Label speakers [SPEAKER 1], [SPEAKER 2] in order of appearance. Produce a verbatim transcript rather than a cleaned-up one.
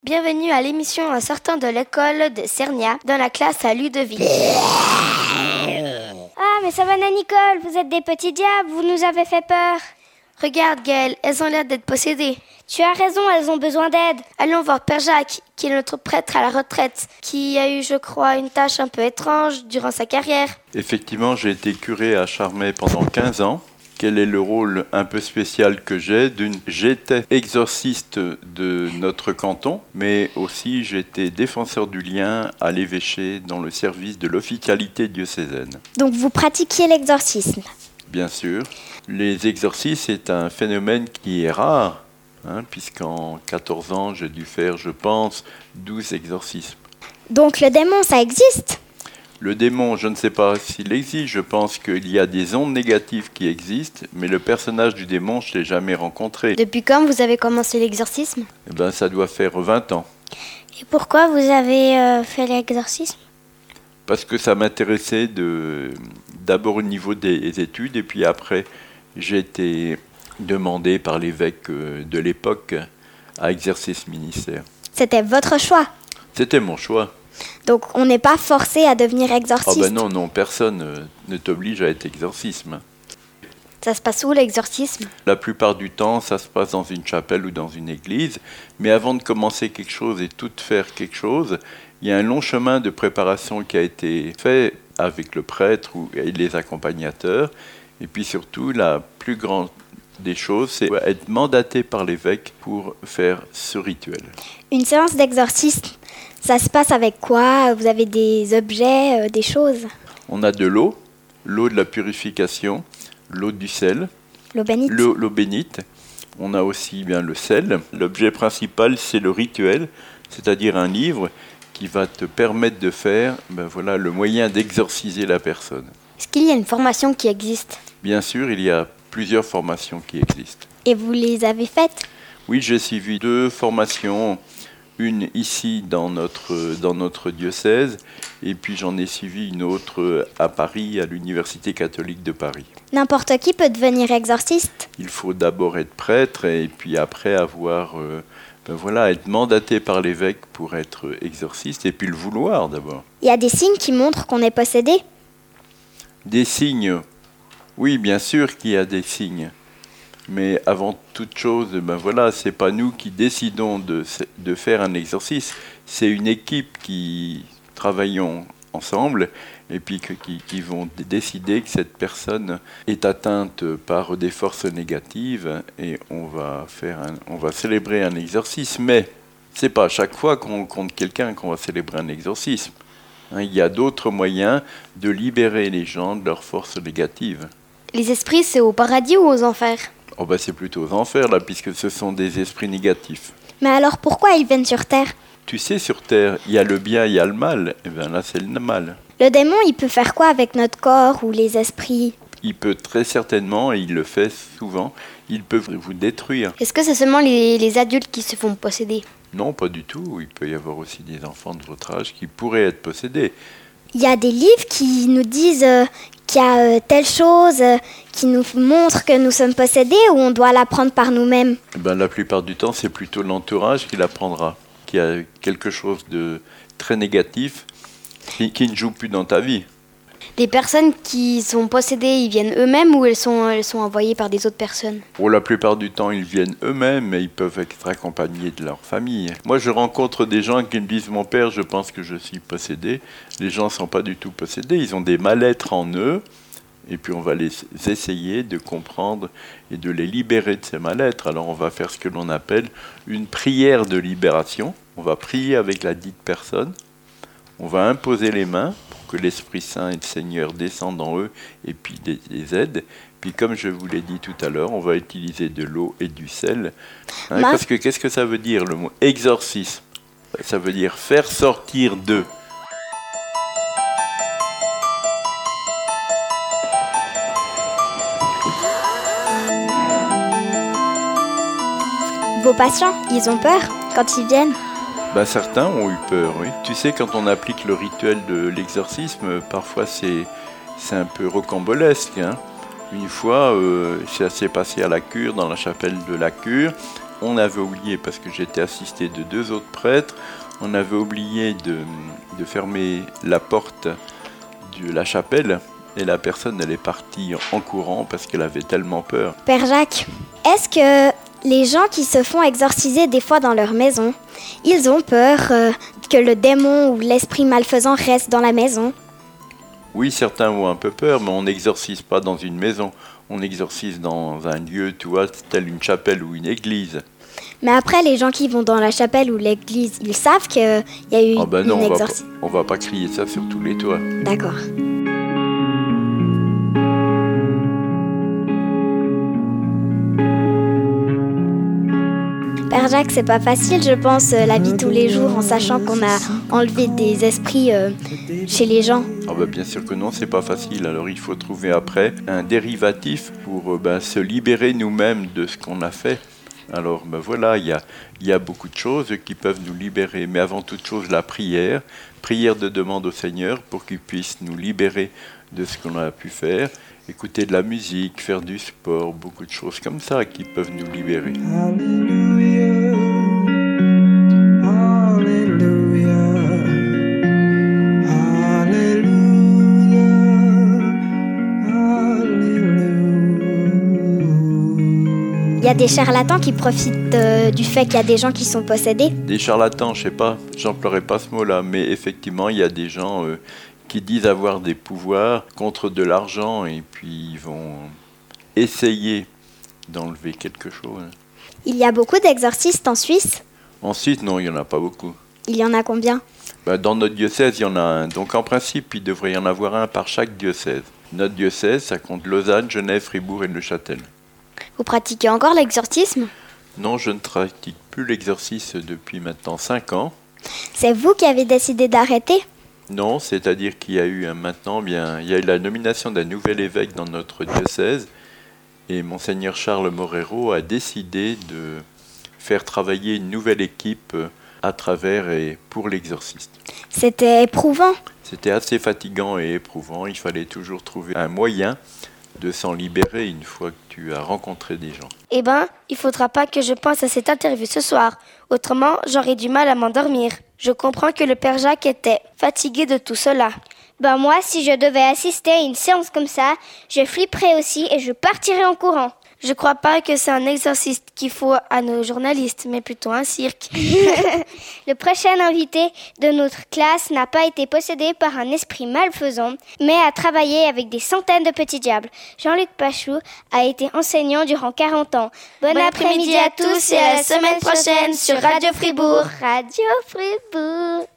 [SPEAKER 1] Bienvenue à l'émission en sortant de l'école de Cernia, dans la classe à Ludovic.
[SPEAKER 2] Ah, mais ça va, Nicole, vous êtes des petits diables, vous nous avez fait peur.
[SPEAKER 1] Regarde, Gaëlle, elles ont l'air d'être possédées.
[SPEAKER 2] Tu as raison, elles ont besoin d'aide.
[SPEAKER 1] Allons voir Père Jacques, qui est notre prêtre à la retraite, qui a eu, je crois, une tâche un peu étrange durant sa carrière.
[SPEAKER 3] Effectivement, j'ai été curé à Charmey pendant quinze ans. Quel est le rôle un peu spécial que j'ai? D'une, J'étais exorciste de notre canton, mais aussi j'étais défenseur du lien à l'évêché dans le service de l'officialité diocésaine.
[SPEAKER 2] Donc vous pratiquiez l'exorcisme?
[SPEAKER 3] Bien sûr. Les exorcismes, c'est un phénomène qui est rare, hein, puisqu'en quatorze ans, j'ai dû faire, je pense, douze exorcismes.
[SPEAKER 2] Donc le démon, ça existe?
[SPEAKER 3] Le démon, je ne sais pas s'il existe, je pense qu'il y a des ondes négatives qui existent, mais le personnage du démon, je ne l'ai jamais rencontré.
[SPEAKER 2] Depuis quand vous avez commencé l'exorcisme?
[SPEAKER 3] Eh ben, ça doit faire vingt ans.
[SPEAKER 2] Et pourquoi vous avez euh, fait l'exorcisme?
[SPEAKER 3] Parce que ça m'intéressait de, d'abord au niveau des études, et puis après, j'ai été demandé par l'évêque de l'époque à exercer ce ministère.
[SPEAKER 2] C'était votre choix?
[SPEAKER 3] C'était mon choix.
[SPEAKER 2] Donc on n'est pas forcé à devenir exorciste?
[SPEAKER 3] Ah ben non, non, personne euh, ne t'oblige à être exorcisme.
[SPEAKER 2] Ça se passe où l'exorcisme?
[SPEAKER 3] La plupart du temps, ça se passe dans une chapelle ou dans une église. Mais avant de commencer quelque chose et tout faire quelque chose, il y a un long chemin de préparation qui a été fait avec le prêtre ou et les accompagnateurs. Et puis surtout, la plus grande des choses, c'est être mandaté par l'évêque pour faire ce rituel.
[SPEAKER 2] Une séance d'exorcisme, ça se passe avec quoi? Vous avez des objets, euh, des choses?
[SPEAKER 3] On a de l'eau, l'eau de la purification, l'eau du sel,
[SPEAKER 2] L'eau bénite?
[SPEAKER 3] l'eau, l'eau bénite. On a aussi bien le sel. L'objet principal, c'est le rituel, c'est-à-dire un livre qui va te permettre de faire ben voilà, le moyen d'exorciser la personne.
[SPEAKER 2] Est-ce qu'il y a une formation qui existe?
[SPEAKER 3] Bien sûr, il y a plusieurs formations qui existent.
[SPEAKER 2] Et vous les avez faites?
[SPEAKER 3] Oui, j'ai suivi deux formations, une ici dans notre, dans notre diocèse, et puis j'en ai suivi une autre à Paris, à l'Université catholique de Paris.
[SPEAKER 2] N'importe qui peut devenir exorciste?
[SPEAKER 3] Il faut d'abord être prêtre, et puis après avoir, euh, ben voilà, être mandaté par l'évêque pour être exorciste, et puis le vouloir d'abord.
[SPEAKER 2] Il y a des signes qui montrent qu'on est possédé?
[SPEAKER 3] Des signes, oui, bien sûr qu'il y a des signes. Mais avant toute chose, ben voilà, c'est pas nous qui décidons de, de faire un exorcisme, c'est une équipe qui travaillons ensemble et puis que, qui, qui vont décider que cette personne est atteinte par des forces négatives et on va faire, un, on va célébrer un exorcisme. Mais c'est pas à chaque fois qu'on rencontre quelqu'un qu'on va célébrer un exorcisme. Hein, il y a d'autres moyens de libérer les gens de leurs forces négatives.
[SPEAKER 1] Les esprits, c'est au paradis ou aux enfers?
[SPEAKER 3] Oh ben c'est plutôt aux enfers, là, puisque ce sont des esprits négatifs.
[SPEAKER 2] Mais alors pourquoi ils viennent sur Terre?
[SPEAKER 3] Tu sais, sur Terre, il y a le bien, il y a le mal. Et bien là, c'est le mal.
[SPEAKER 2] Le démon, il peut faire quoi avec notre corps ou les esprits?
[SPEAKER 3] Il peut très certainement, et il le fait souvent, il peut vous détruire.
[SPEAKER 1] Est-ce que c'est seulement les, les adultes qui se font posséder?
[SPEAKER 3] Non, pas du tout. Il peut y avoir aussi des enfants de votre âge qui pourraient être possédés.
[SPEAKER 2] Il y a des livres qui nous disent euh, qu'il y a euh, telle chose euh, qui nous montre que nous sommes possédés ou on doit l'apprendre par nous-mêmes?
[SPEAKER 3] Eh ben, la plupart du temps, c'est plutôt l'entourage qui l'apprendra, qui a quelque chose de très négatif, qui, qui ne joue plus dans ta vie.
[SPEAKER 1] Les personnes qui sont possédées, ils viennent eux-mêmes ou elles sont, elles sont envoyées par des autres personnes?
[SPEAKER 3] Pour la plupart du temps, ils viennent eux-mêmes, mais ils peuvent être accompagnés de leur famille. Moi, je rencontre des gens qui me disent « Mon père, je pense que je suis possédé ». Les gens ne sont pas du tout possédés, ils ont des mal-être en eux. Et puis, on va les essayer de comprendre et de les libérer de ces mal-être. Alors, on va faire ce que l'on appelle une prière de libération. On va prier avec la dite personne. On va imposer les mains pour que l'Esprit Saint et le Seigneur descendent en eux et puis les, les aident. Puis comme je vous l'ai dit tout à l'heure, on va utiliser de l'eau et du sel. Hein,
[SPEAKER 2] Ma...
[SPEAKER 3] Parce que qu'est-ce que ça veut dire le mot exorcisme? Ça veut dire faire sortir d'eux.
[SPEAKER 2] Vos patients, ils ont peur quand ils viennent?
[SPEAKER 3] Ben, certains ont eu peur, oui. Tu sais, quand on applique le rituel de l'exorcisme, parfois c'est, c'est un peu rocambolesque. Hein. Une fois, euh, ça s'est passé à la cure, dans la chapelle de la cure, on avait oublié, parce que j'étais assisté de deux autres prêtres, on avait oublié de, de fermer la porte de la chapelle et la personne elle est partie en courant parce qu'elle avait tellement peur.
[SPEAKER 2] Père Jacques, est-ce que les gens qui se font exorciser des fois dans leur maison, ils ont peur euh, que le démon ou l'esprit malfaisant reste dans la maison?
[SPEAKER 3] Oui, certains ont un peu peur, mais on n'exorcise pas dans une maison. On exorcise dans un lieu, tu vois, tel une chapelle ou une église.
[SPEAKER 2] Mais après, les gens qui vont dans la chapelle ou l'église, ils savent qu'il y a eu
[SPEAKER 3] oh ben non,
[SPEAKER 2] une
[SPEAKER 3] on
[SPEAKER 2] exorcisme.
[SPEAKER 3] Va pas, on va pas crier ça sur tous les toits.
[SPEAKER 2] D'accord. Père Jacques, c'est pas facile, je pense, la vie tous les jours en sachant qu'on a enlevé des esprits euh, chez les gens.
[SPEAKER 3] Ah ben bien sûr que non, c'est pas facile. Alors il faut trouver après un dérivatif pour euh, ben, se libérer nous-mêmes de ce qu'on a fait. Alors ben voilà, il y a, y a beaucoup de choses qui peuvent nous libérer. Mais avant toute chose, la prière. Prière de demande au Seigneur pour qu'il puisse nous libérer de ce qu'on a pu faire. Écouter de la musique, faire du sport, beaucoup de choses comme ça qui peuvent nous libérer.
[SPEAKER 4] Alléluia, Alléluia, Alléluia, Alléluia.
[SPEAKER 2] Il y a des charlatans qui profitent euh, du fait qu'il y a des gens qui sont possédés.
[SPEAKER 3] Des charlatans, je sais pas, j'emploierai pas ce mot-là, mais effectivement, il y a des gens euh, qui disent avoir des pouvoirs contre de l'argent et puis ils vont essayer d'enlever quelque chose.
[SPEAKER 2] Il y a beaucoup d'exorcistes en Suisse.
[SPEAKER 3] En Suisse, non, il n'y en a pas beaucoup.
[SPEAKER 2] Il y en a combien?
[SPEAKER 3] Ben, dans notre diocèse, il y en a un. Donc en principe, il devrait y en avoir un par chaque diocèse. Notre diocèse, ça compte Lausanne, Genève, Fribourg et Neuchâtel.
[SPEAKER 1] Vous pratiquez encore l'exorcisme?
[SPEAKER 3] Non, je ne pratique plus l'exorcisme depuis maintenant cinq ans.
[SPEAKER 2] C'est vous qui avez décidé d'arrêter?
[SPEAKER 3] Non, c'est-à-dire qu'il y a eu un, maintenant, bien, il y a eu la nomination d'un nouvel évêque dans notre diocèse et Monseigneur Charles Morero a décidé de faire travailler une nouvelle équipe à travers et pour l'exorciste.
[SPEAKER 2] C'était éprouvant.
[SPEAKER 3] C'était assez fatigant et éprouvant. Il fallait toujours trouver un moyen de s'en libérer une fois que tu as rencontré des gens.
[SPEAKER 1] Eh ben, il faudra pas que je pense à cette interview ce soir. Autrement, j'aurais du mal à m'endormir. Je comprends que le Père Jacques était fatigué de tout cela.
[SPEAKER 5] Ben moi, si je devais assister à une séance comme ça, je flipperais aussi et je partirais en courant.
[SPEAKER 1] Je crois pas que c'est un exorciste qu'il faut à nos journalistes, mais plutôt un cirque.
[SPEAKER 5] Le prochain invité de notre classe n'a pas été possédé par un esprit malfaisant, mais a travaillé avec des centaines de petits diables. Jean-Luc Pachou a été enseignant durant quarante ans.
[SPEAKER 1] Bon, bon après-midi à tous et à la semaine prochaine sur Radio Fribourg.
[SPEAKER 5] Radio Fribourg.